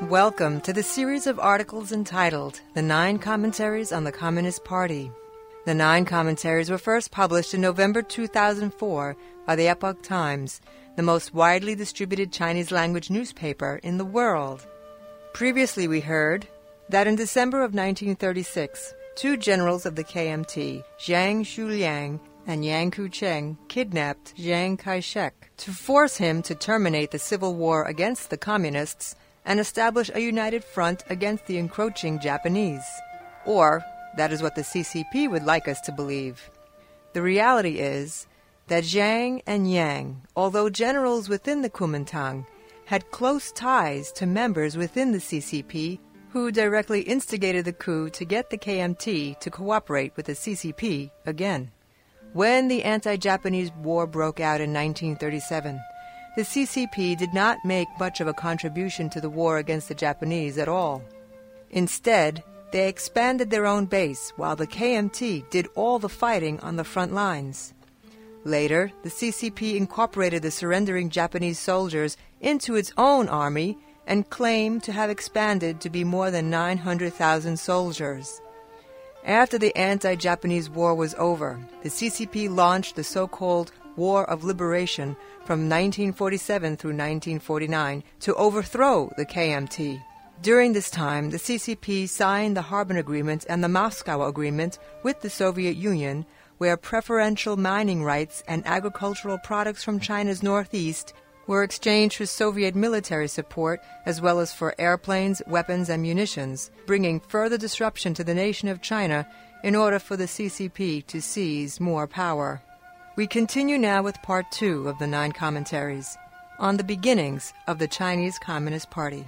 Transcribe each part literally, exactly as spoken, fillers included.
Welcome to the series of articles entitled The Nine Commentaries on the Communist Party. The Nine Commentaries were first published in November two thousand four by the Epoch Times, the most widely distributed Chinese-language newspaper in the world. Previously we heard that in December of nineteen thirty-six, two generals of the K M T, Zhang Xueliang and Yang Kucheng, kidnapped Chiang Kai-shek to force him to terminate the civil war against the Communists and establish a united front against the encroaching Japanese. Or, that is what the C C P would like us to believe. The reality is that Zhang and Yang, although generals within the Kuomintang, had close ties to members within the C C P who directly instigated the coup to get the K M T to cooperate with the C C P again. When the anti-Japanese war broke out in nineteen thirty-seven, the C C P did not make much of a contribution to the war against the Japanese at all. Instead, they expanded their own base while the K M T did all the fighting on the front lines. Later, the C C P incorporated the surrendering Japanese soldiers into its own army and claimed to have expanded to be more than nine hundred thousand soldiers. After the anti-Japanese war was over, the C C P launched the so-called War of Liberation from nineteen forty-seven through nineteen forty-nine to overthrow the K M T. During this time, the C C P signed the Harbin Agreement and the Moscow Agreement with the Soviet Union, where preferential mining rights and agricultural products from China's northeast were exchanged for Soviet military support as well as for airplanes, weapons, and munitions, bringing further disruption to the nation of China in order for the C C P to seize more power. We continue now with part two of the Nine Commentaries on the beginnings of the Chinese Communist Party.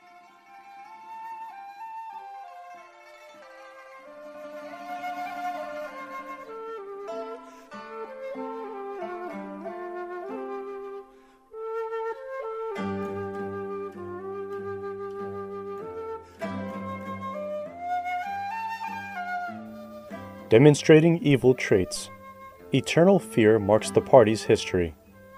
Demonstrating evil traits. Eternal fear marks the party's history.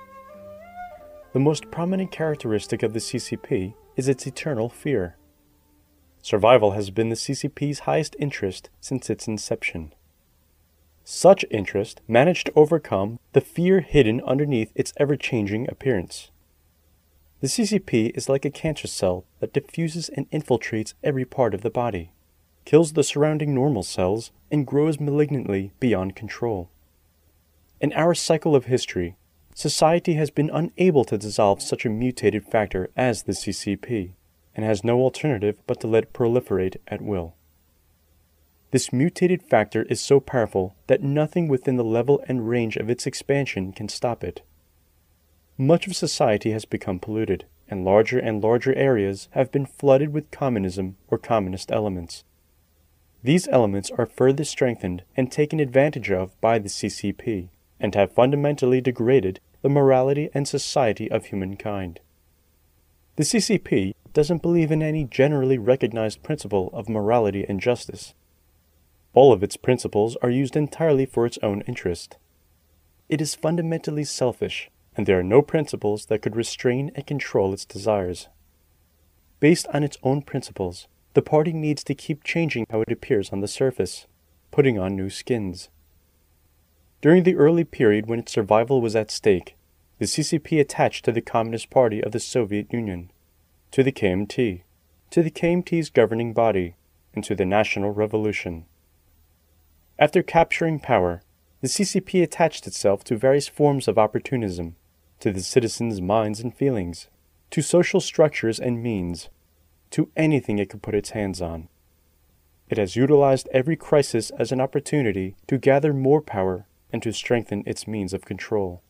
The most prominent characteristic of the C C P is its eternal fear. Survival has been the C C P's highest interest since its inception. Such interest managed to overcome the fear hidden underneath its ever-changing appearance. The C C P is like a cancer cell that diffuses and infiltrates every part of the body, kills the surrounding normal cells, and grows malignantly beyond control. In our cycle of history, society has been unable to dissolve such a mutated factor as the C C P, and has no alternative but to let it proliferate at will. This mutated factor is so powerful that nothing within the level and range of its expansion can stop it. Much of society has become polluted, and larger and larger areas have been flooded with communism or communist elements. These elements are further strengthened and taken advantage of by the C C P, and have fundamentally degraded the morality and society of humankind. The C C P doesn't believe in any generally recognized principle of morality and justice. All of its principles are used entirely for its own interest. It is fundamentally selfish, and there are no principles that could restrain and control its desires. Based on its own principles, the party needs to keep changing how it appears on the surface, putting on new skins. During the early period when its survival was at stake, the C C P attached to the Communist Party of the Soviet Union, to the K M T, to the K M T's governing body, and to the National Revolution. After capturing power, the C C P attached itself to various forms of opportunism, to the citizens' minds and feelings, to social structures and means, to anything it could put its hands on. It has utilized every crisis as an opportunity to gather more power and to strengthen its means of control.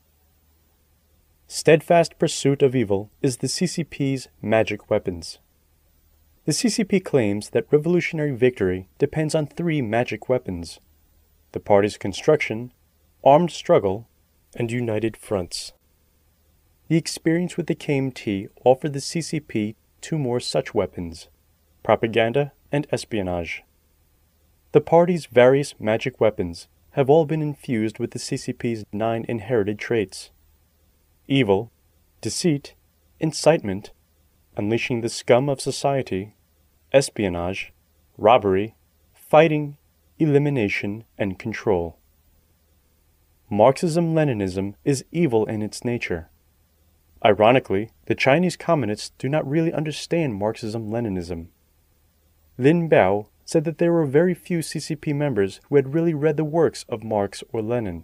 Steadfast pursuit of evil is the C C P's magic weapons. The C C P claims that revolutionary victory depends on three magic weapons: the party's construction, armed struggle, and united fronts. The experience with the K M T offered the C C P two more such weapons: propaganda and espionage. The party's various magic weapons have all been infused with the C C P's nine inherited traits: evil, deceit, incitement, unleashing the scum of society, espionage, robbery, fighting, elimination, and control. Marxism-Leninism is evil in its nature. Ironically, the Chinese communists do not really understand Marxism-Leninism. Lin Biao said that there were very few C C P members who had really read the works of Marx or Lenin.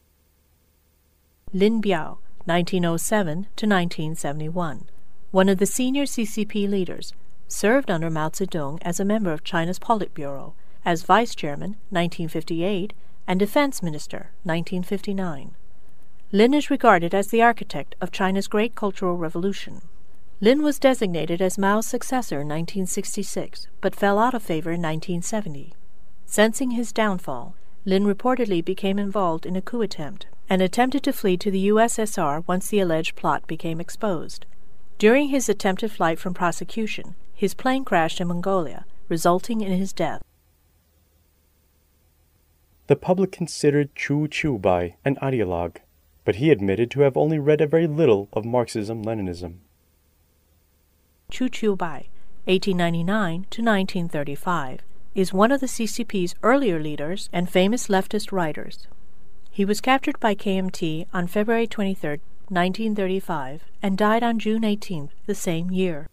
Lin Biao, nineteen oh seven to nineteen seventy-one, one of the senior C C P leaders, served under Mao Zedong as a member of China's Politburo, as vice chairman, nineteen fifty-eight, and defense minister, nineteen fifty-nine. Lin is regarded as the architect of China's Great Cultural Revolution. Lin was designated as Mao's successor in nineteen sixty-six, but fell out of favor in nineteen seventy. Sensing his downfall, Lin reportedly became involved in a coup attempt and attempted to flee to the U S S R once the alleged plot became exposed. During his attempted flight from prosecution, his plane crashed in Mongolia, resulting in his death. The public considered Chu Qiubai an ideologue, but he admitted to have only read a very little of Marxism-Leninism. Chu Qiubai, eighteen ninety-nine to nineteen thirty-five, is one of the C C P's earlier leaders and famous leftist writers. He was captured by K M T on February twenty-third, nineteen thirty-five, and died on June eighteenth the same year.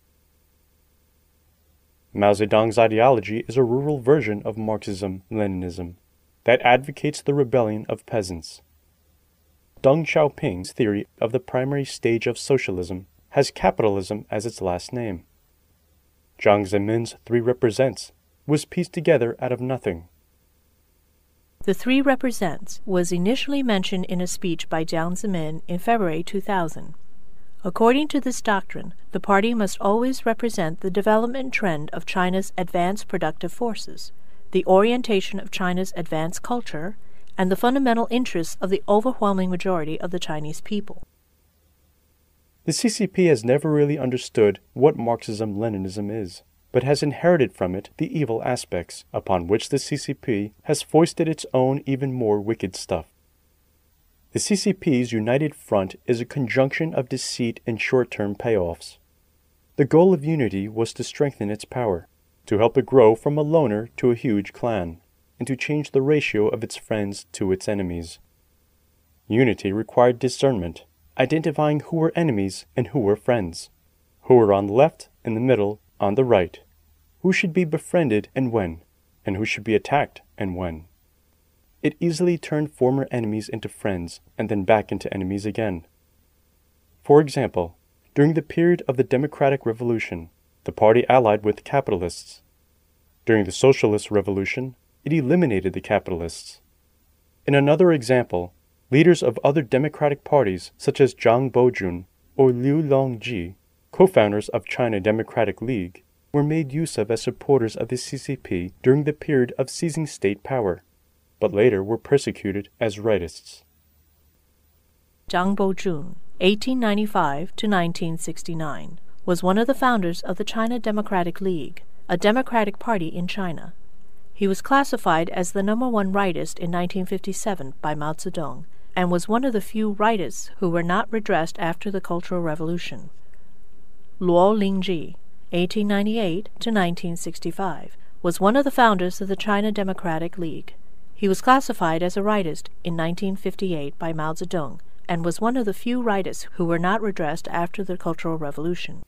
Mao Zedong's ideology is a rural version of Marxism-Leninism that advocates the rebellion of peasants. Deng Xiaoping's theory of the primary stage of socialism has capitalism as its last name. Jiang Zemin's Three Represents was pieced together out of nothing. The Three Represents was initially mentioned in a speech by Jiang Zemin in February two thousand. According to this doctrine, the party must always represent the development trend of China's advanced productive forces, the orientation of China's advanced culture, and the fundamental interests of the overwhelming majority of the Chinese people. The C C P has never really understood what Marxism-Leninism is, but has inherited from it the evil aspects, upon which the C C P has foisted its own even more wicked stuff. The C C P's united front is a conjunction of deceit and short-term payoffs. The goal of unity was to strengthen its power, to help it grow from a loner to a huge clan, and to change the ratio of its friends to its enemies. Unity required discernment, identifying who were enemies and who were friends, who were on the left, in the middle, on the right, who should be befriended and when, and who should be attacked and when. It easily turned former enemies into friends and then back into enemies again. For example, during the period of the Democratic Revolution, the party allied with capitalists. During the Socialist Revolution, it eliminated the capitalists. In another example, leaders of other democratic parties such as Zhang Bojun or Liu Longji, co-founders of China Democratic League, were made use of as supporters of the C C P during the period of seizing state power, but later were persecuted as rightists. Zhang Bojun, eighteen ninety-five to nineteen sixty-nine, was one of the founders of the China Democratic League, a democratic party in China. He was classified as the number one rightist in nineteen fifty-seven by Mao Zedong, and was one of the few rightists who were not redressed after the Cultural Revolution. Luo Lingji, eighteen ninety-eight to nineteen sixty-five, was one of the founders of the China Democratic League. He was classified as a rightist in nineteen fifty-eight by Mao Zedong, and was one of the few rightists who were not redressed after the Cultural Revolution.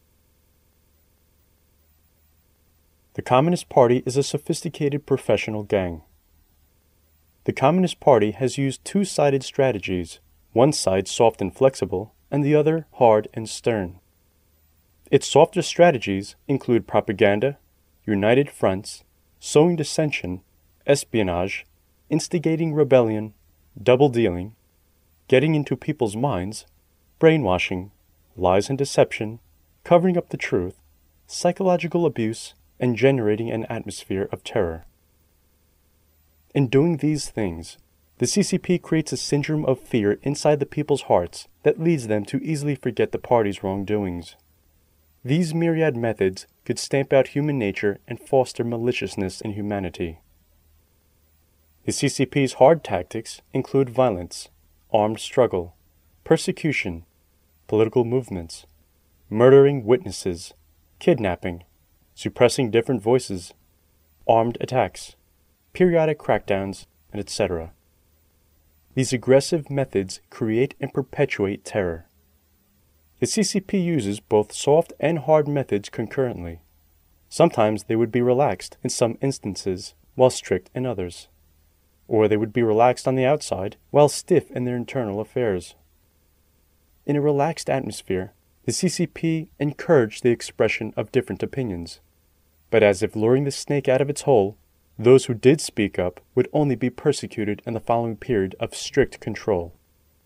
The Communist Party is a sophisticated professional gang. The Communist Party has used two-sided strategies, one side soft and flexible, and the other hard and stern. Its softer strategies include propaganda, united fronts, sowing dissension, espionage, instigating rebellion, double-dealing, getting into people's minds, brainwashing, lies and deception, covering up the truth, psychological abuse, and generating an atmosphere of terror. In doing these things, the C C P creates a syndrome of fear inside the people's hearts that leads them to easily forget the party's wrongdoings. These myriad methods could stamp out human nature and foster maliciousness in humanity. The C C P's hard tactics include violence, armed struggle, persecution, political movements, murdering witnesses, kidnapping, suppressing different voices, armed attacks, periodic crackdowns, and et cetera. These aggressive methods create and perpetuate terror. The C C P uses both soft and hard methods concurrently. Sometimes they would be relaxed in some instances, while strict in others. Or they would be relaxed on the outside, while stiff in their internal affairs. In a relaxed atmosphere, the C C P encouraged the expression of different opinions. But as if luring the snake out of its hole, those who did speak up would only be persecuted in the following period of strict control.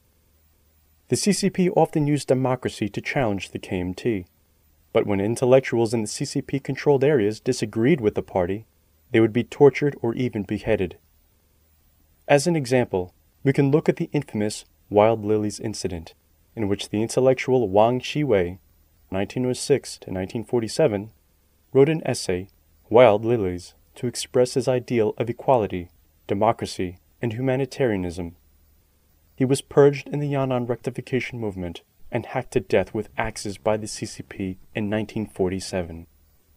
The C C P often used democracy to challenge the K M T, but when intellectuals in the C C P-controlled areas disagreed with the party, they would be tortured or even beheaded. As an example, we can look at the infamous Wild Lilies incident, in which the intellectual Wang Shiwei, nineteen oh six to nineteen forty-seven, wrote an essay, Wild Lilies, to express his ideal of equality, democracy, and humanitarianism. He was purged in the Yan'an Rectification movement and hacked to death with axes by the C C P in nineteen forty-seven.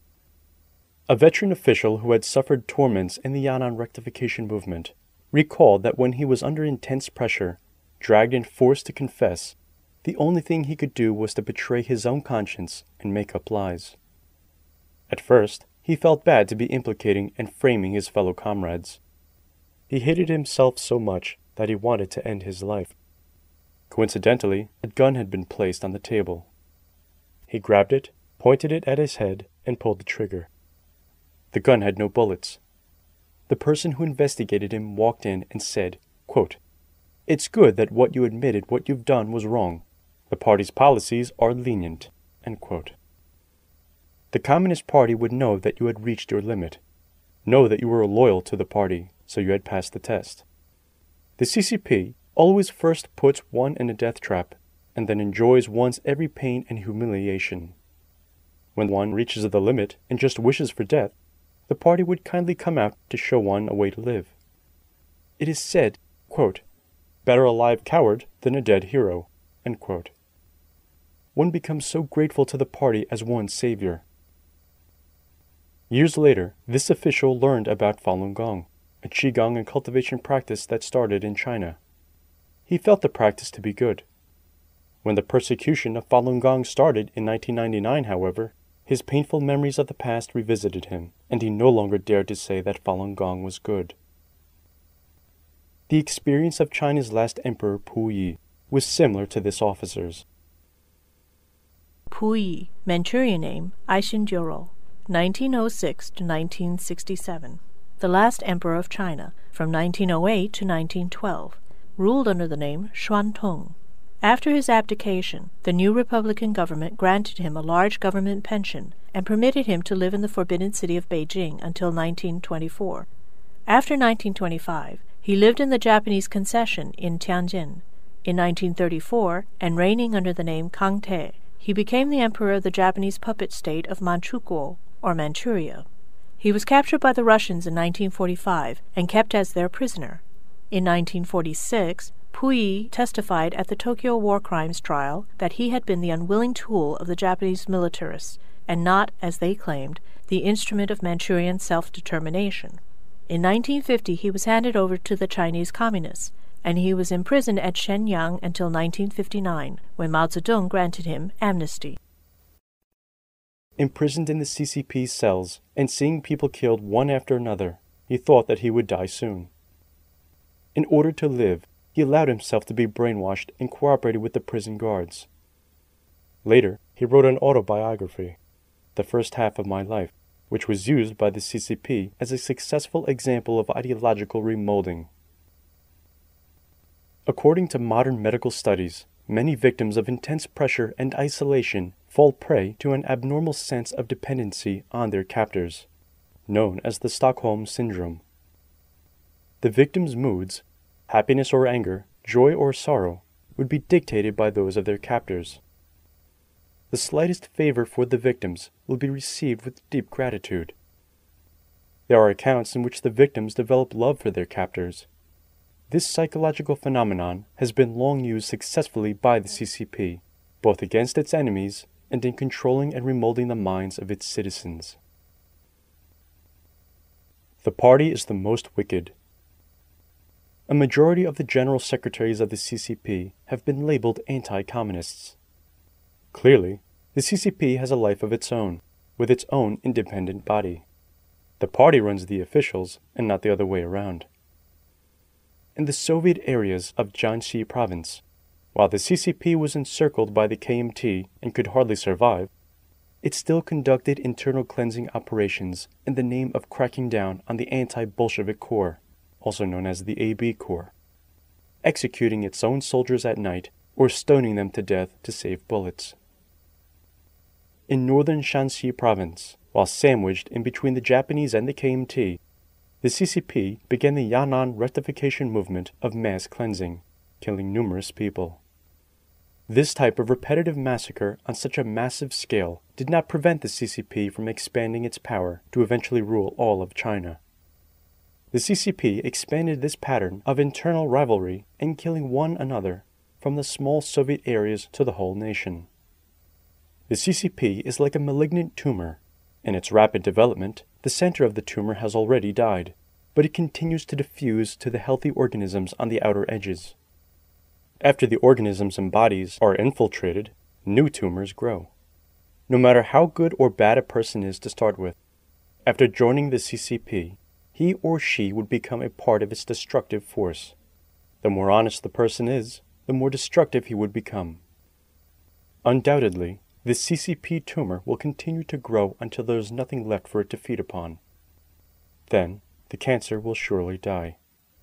A veteran official who had suffered torments in the Yan'an Rectification movement recalled that when he was under intense pressure, dragged and forced to confess, the only thing he could do was to betray his own conscience and make up lies. At first, he felt bad to be implicating and framing his fellow comrades. He hated himself so much that he wanted to end his life. Coincidentally, a gun had been placed on the table. He grabbed it, pointed it at his head, and pulled the trigger. The gun had no bullets. The person who investigated him walked in and said, quote, "It's good that what you admitted what you've done was wrong. The party's policies are lenient." End quote. The Communist Party would know that you had reached your limit, know that you were loyal to the party, so you had passed the test. The C C P always first puts one in a death trap, and then enjoys one's every pain and humiliation. When one reaches the limit and just wishes for death, the party would kindly come out to show one a way to live. It is said, quote, "Better a live coward than a dead hero." End quote. One becomes so grateful to the party as one's savior. Years later, this official learned about Falun Gong, a Qigong and cultivation practice that started in China. He felt the practice to be good. When the persecution of Falun Gong started in nineteen ninety-nine, however, his painful memories of the past revisited him, and he no longer dared to say that Falun Gong was good. The experience of China's last emperor, Puyi, was similar to this officer's. Puyi, Manchurian name, Aishin Juro, nineteen oh six to nineteen sixty-seven. The last emperor of China, from nineteen oh eight to nineteen twelve, ruled under the name Xuantong. After his abdication, the new Republican government granted him a large government pension and permitted him to live in the forbidden city of Beijing until nineteen twenty-four. After nineteen twenty-five, he lived in the Japanese concession in Tianjin. In nineteen thirty-four, and reigning under the name Kang Te, he became the emperor of the Japanese puppet state of Manchukuo, or Manchuria. He was captured by the Russians in nineteen forty-five and kept as their prisoner. In nineteen forty-six, Puyi testified at the Tokyo war crimes trial that he had been the unwilling tool of the Japanese militarists, and not, as they claimed, the instrument of Manchurian self-determination. In nineteen fifty he was handed over to the Chinese Communists, and he was imprisoned at Shenyang until nineteen fifty-nine, when Mao Zedong granted him amnesty. Imprisoned in the C C P cells and seeing people killed one after another, he thought that he would die soon. In order to live, he allowed himself to be brainwashed and cooperated with the prison guards. Later, he wrote an autobiography, The First Half of My Life, which was used by the C C P as a successful example of ideological remolding. According to modern medical studies, many victims of intense pressure and isolation fall prey to an abnormal sense of dependency on their captors, known as the Stockholm Syndrome. The victim's moods, happiness or anger, joy or sorrow, would be dictated by those of their captors. The slightest favor for the victims will be received with deep gratitude. There are accounts in which the victims develop love for their captors. This psychological phenomenon has been long used successfully by the C C P, both against its enemies and in controlling and remolding the minds of its citizens. The party is the most wicked. A majority of the general secretaries of the C C P have been labeled anti-communists. Clearly, the C C P has a life of its own, with its own independent body. The party runs the officials, and not the other way around. In the Soviet areas of Jiangxi province, while the C C P was encircled by the K M T and could hardly survive, it still conducted internal cleansing operations in the name of cracking down on the anti-Bolshevik Corps, also known as the A B Corps, executing its own soldiers at night or stoning them to death to save bullets. In northern Shanxi province, while sandwiched in between the Japanese and the K M T, the C C P began the Yan'an rectification movement of mass cleansing, killing numerous people. This type of repetitive massacre on such a massive scale did not prevent the C C P from expanding its power to eventually rule all of China. The C C P expanded this pattern of internal rivalry and killing one another from the small Soviet areas to the whole nation. The C C P is like a malignant tumor. In its rapid development, the center of the tumor has already died, but it continues to diffuse to the healthy organisms on the outer edges. After the organisms and bodies are infiltrated, new tumors grow. No matter how good or bad a person is to start with, after joining the C C P, he or she would become a part of its destructive force. The more honest the person is, the more destructive he would become. Undoubtedly, the C C P tumor will continue to grow until there is nothing left for it to feed upon. Then, the cancer will surely die.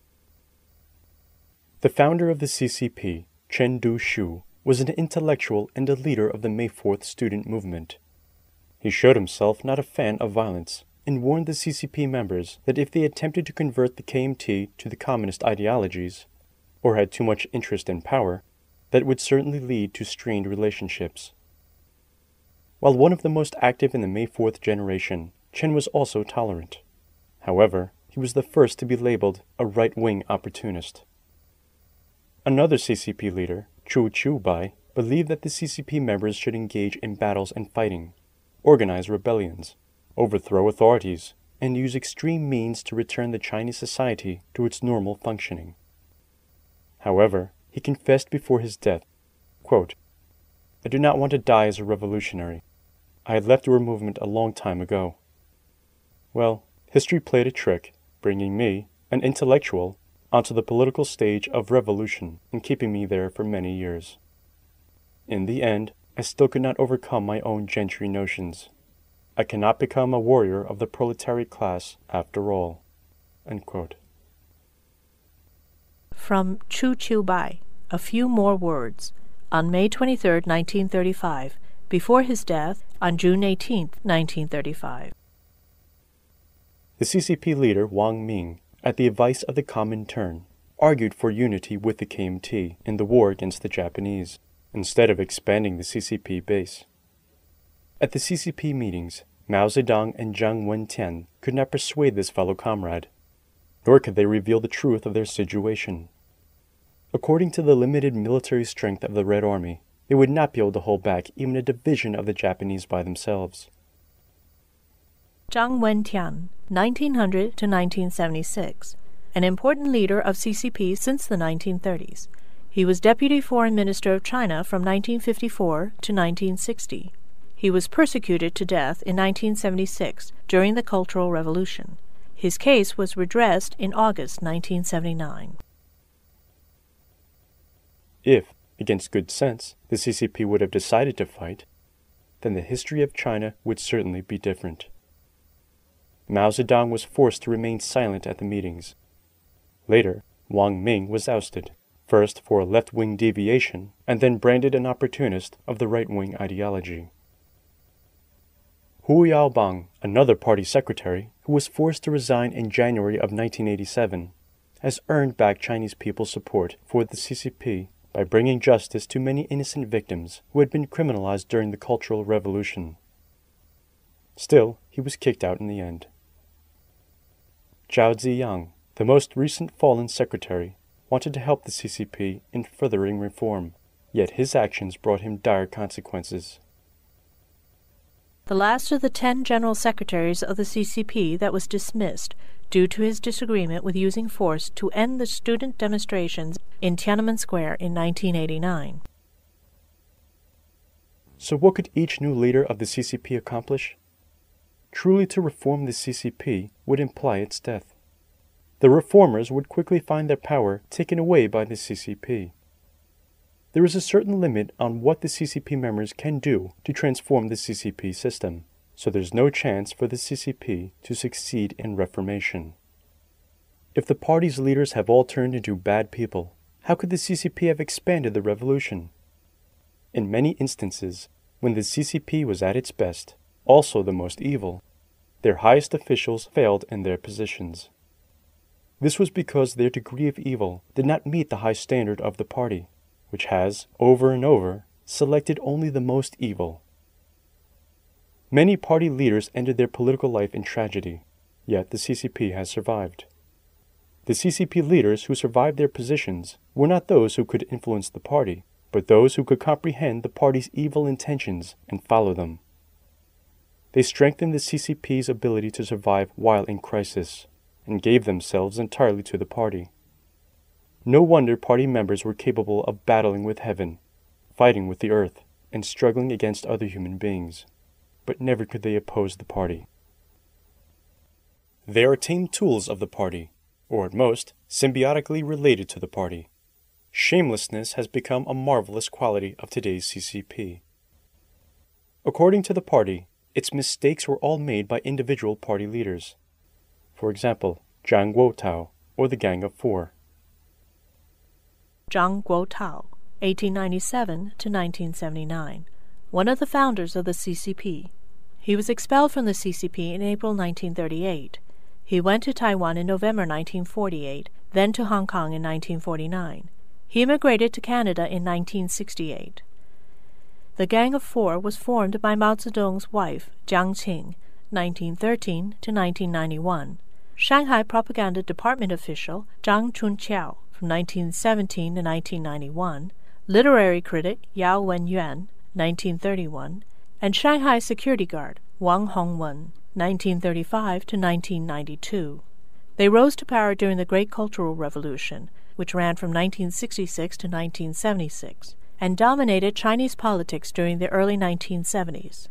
The founder of the C C P, Chen Du-shu, was an intellectual and a leader of the May fourth student movement. He showed himself not a fan of violence, and warned the C C P members that if they attempted to convert the K M T to the communist ideologies, or had too much interest in power, that would certainly lead to strained relationships. While one of the most active in the May fourth generation, Chen was also tolerant. However, he was the first to be labeled a right-wing opportunist. Another C C P leader, Chu Qiubai, believed that the C C P members should engage in battles and fighting, organize rebellions, overthrow authorities, and use extreme means to return the Chinese society to its normal functioning. However, he confessed before his death, quote, "I do not want to die as a revolutionary. I had left your movement a long time ago." Well, history played a trick, bringing me, an intellectual, onto the political stage of revolution and keeping me there for many years. In the end, I still could not overcome my own gentry notions. I cannot become a warrior of the proletariat class after all. Unquote. From Chu Qiubai, a few more words. On May twenty-third, nineteen thirty-five, before his death on June eighteenth, nineteen thirty-five. The C C P leader Wang Ming, at the advice of the Comintern, argued for unity with the K M T in the war against the Japanese, instead of expanding the C C P base. At the C C P meetings, Mao Zedong and Jiang Wentian could not persuade this fellow comrade, nor could they reveal the truth of their situation. According to the limited military strength of the Red Army, they would not be able to hold back even a division of the Japanese by themselves. Jiang Wentian, nineteen hundred to nineteen seventy-six, an important leader of C C P since the nineteen thirties. He was Deputy Foreign Minister of China from nineteen fifty-four to nineteen sixty. He was persecuted to death in nineteen seventy-six during the Cultural Revolution. His case was redressed in August nineteen seventy-nine. If, against good sense, the C C P would have decided to fight, then the history of China would certainly be different. Mao Zedong was forced to remain silent at the meetings. Later, Wang Ming was ousted, first for a left-wing deviation, and then branded an opportunist of the right-wing ideology. Hu Yaobang, another party secretary, who was forced to resign in January of nineteen eighty-seven, has earned back Chinese people's support for the C C P by bringing justice to many innocent victims who had been criminalized during the Cultural Revolution. Still, he was kicked out in the end. Zhao Ziyang, the most recent fallen secretary, wanted to help the C C P in furthering reform, yet his actions brought him dire consequences. the last of the ten general secretaries of the C C P that was dismissed due to his disagreement with using force to end the student demonstrations in Tiananmen Square in nineteen eighty-nine. So what could each new leader of the C C P accomplish? Truly to reform the C C P would imply its death. The reformers would quickly find their power taken away by the C C P. There is a certain limit on what the C C P members can do to transform the C C P system, so there's no chance for the C C P to succeed in reformation. If the party's leaders have all turned into bad people, how could the C C P have expanded the revolution? In many instances, when the C C P was at its best, also the most evil, their highest officials failed in their positions. This was because their degree of evil did not meet the high standard of the party, which has, over and over, selected only the most evil. Many party leaders ended their political life in tragedy, yet the C C P has survived. The C C P leaders who survived their positions were not those who could influence the party, but those who could comprehend the party's evil intentions and follow them. They strengthened the C C P's ability to survive while in crisis, and gave themselves entirely to the party. No wonder party members were capable of battling with heaven, fighting with the earth, and struggling against other human beings, but never could they oppose the party. They are tame tools of the party, or at most, symbiotically related to the party. Shamelessness has become a marvelous quality of today's C C P. According to the party, its mistakes were all made by individual party leaders. For example, Zhang Guotao, or the Gang of Four. Zhang Guotao, eighteen ninety-seven to nineteen seventy-nine, one of the founders of the C C P. He was expelled from the C C P in April nineteen thirty-eight. He went to Taiwan in November nineteen forty-eight, then to Hong Kong in nineteen forty-nine. He immigrated to Canada in nineteen sixty-eight. The Gang of Four was formed by Mao Zedong's wife, Jiang Qing, nineteen thirteen to nineteen ninety-one, Shanghai Propaganda Department official Zhang Chunqiao from nineteen seventeen to nineteen ninety-one, literary critic Yao Wenyuan, nineteen thirty-one, and Shanghai security guard Wang Hongwen, nineteen thirty-five to nineteen ninety-two. They rose to power during the Great Cultural Revolution, which ran from nineteen sixty-six to nineteen seventy-six, and dominated Chinese politics during the early nineteen seventies.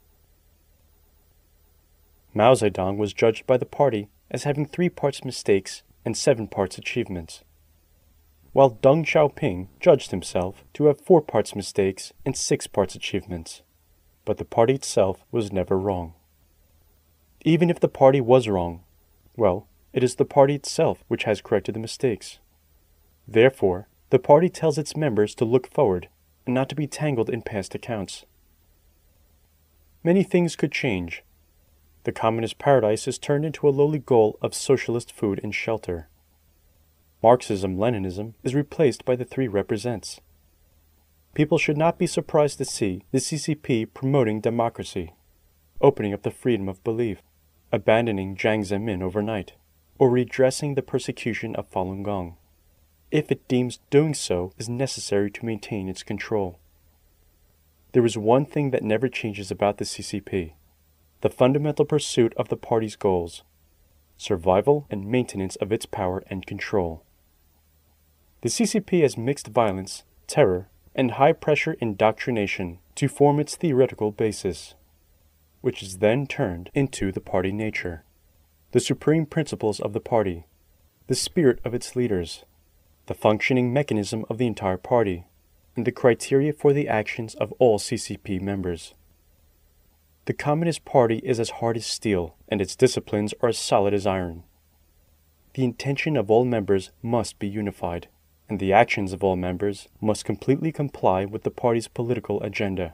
Mao Zedong was judged by the party as having three parts mistakes and seven parts achievements, while Deng Xiaoping judged himself to have four parts mistakes and six parts achievements. But the party itself was never wrong. Even if the party was wrong, well, it is the party itself which has corrected the mistakes. Therefore, the party tells its members to look forward and not to be tangled in past accounts. Many things could change. The communist paradise is turned into a lowly goal of socialist food and shelter. Marxism-Leninism is replaced by the three represents. People should not be surprised to see the C C P promoting democracy, opening up the freedom of belief, abandoning Jiang Zemin overnight, or redressing the persecution of Falun Gong, if it deems doing so is necessary to maintain its control. There is one thing that never changes about the C C P, the fundamental pursuit of the party's goals, survival and maintenance of its power and control. The C C P has mixed violence, terror, and high-pressure indoctrination to form its theoretical basis, which is then turned into the party nature, the supreme principles of the party, the spirit of its leaders, the functioning mechanism of the entire party, and the criteria for the actions of all C C P members. The Communist Party is as hard as steel, and its disciplines are as solid as iron. The intention of all members must be unified, and the actions of all members must completely comply with the party's political agenda.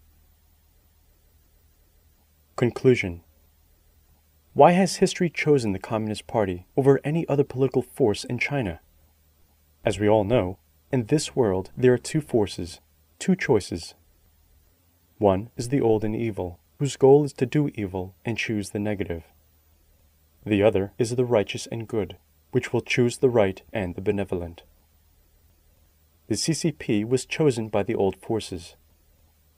Conclusion. Why has history chosen the Communist Party over any other political force in China? As we all know, in this world there are two forces, two choices. One is the old and evil, whose goal is to do evil and choose the negative. The other is the righteous and good, which will choose the right and the benevolent. The C C P was chosen by the old forces.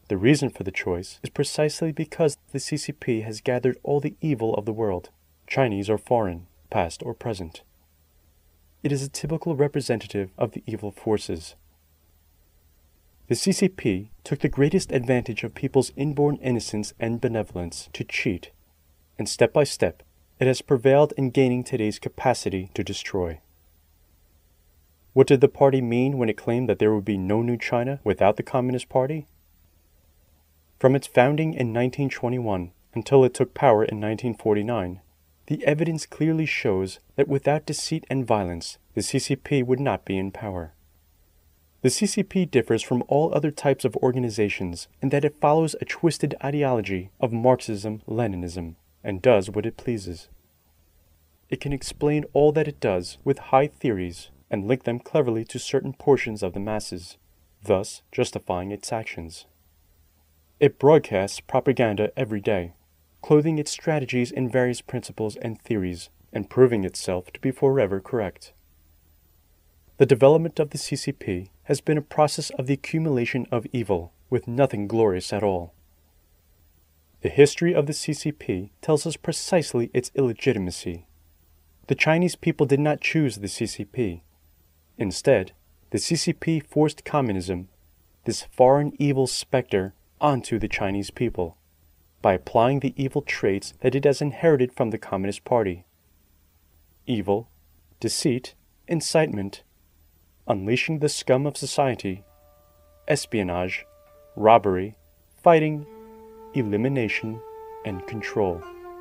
The reason for the choice is precisely because the C C P has gathered all the evil of the world, Chinese or foreign, past or present. It is a typical representative of the evil forces. The C C P took the greatest advantage of people's inborn innocence and benevolence to cheat, and step by step, it has prevailed in gaining today's capacity to destroy. What did the party mean when it claimed that there would be no new China without the Communist Party? From its founding in nineteen twenty-one until it took power in nineteen forty-nine, the evidence clearly shows that without deceit and violence, the C C P would not be in power. The C C P differs from all other types of organizations in that it follows a twisted ideology of Marxism-Leninism and does what it pleases. It can explain all that it does with high theories and link them cleverly to certain portions of the masses, thus justifying its actions. It broadcasts propaganda every day, clothing its strategies in various principles and theories, and proving itself to be forever correct. The development of the C C P has been a process of the accumulation of evil, with nothing glorious at all. The history of the C C P tells us precisely its illegitimacy. The Chinese people did not choose the C C P. Instead, the C C P forced communism, this foreign evil specter, onto the Chinese people, by applying the evil traits that it has inherited from the Communist Party. Evil, deceit, incitement, unleashing the scum of society, espionage, robbery, fighting, elimination, and control.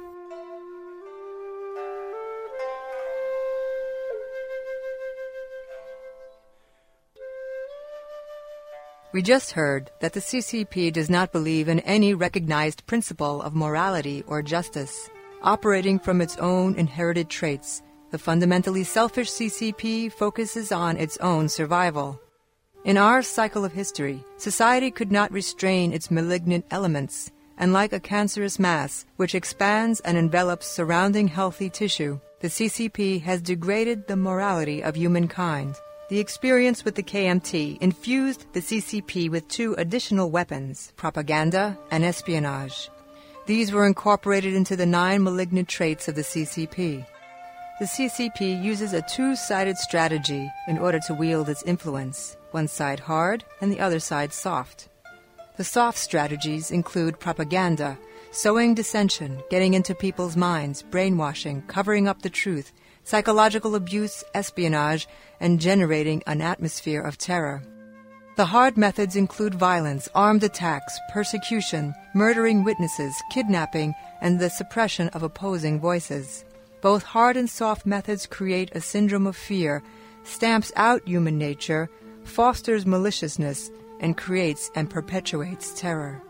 We just heard that the C C P does not believe in any recognized principle of morality or justice. Operating from its own inherited traits, the fundamentally selfish C C P focuses on its own survival. In our cycle of history, society could not restrain its malignant elements, and like a cancerous mass which expands and envelops surrounding healthy tissue, the C C P has degraded the morality of humankind. The experience with the K M T infused the C C P with two additional weapons, propaganda and espionage. These were incorporated into the nine malignant traits of the C C P. The C C P uses a two-sided strategy in order to wield its influence, one side hard and the other side soft. The soft strategies include propaganda, sowing dissension, getting into people's minds, brainwashing, covering up the truth, psychological abuse, espionage, and generating an atmosphere of terror. The hard methods include violence, armed attacks, persecution, murdering witnesses, kidnapping, and the suppression of opposing voices. Both hard and soft methods create a syndrome of fear, stamps out human nature, fosters maliciousness, and creates and perpetuates terror.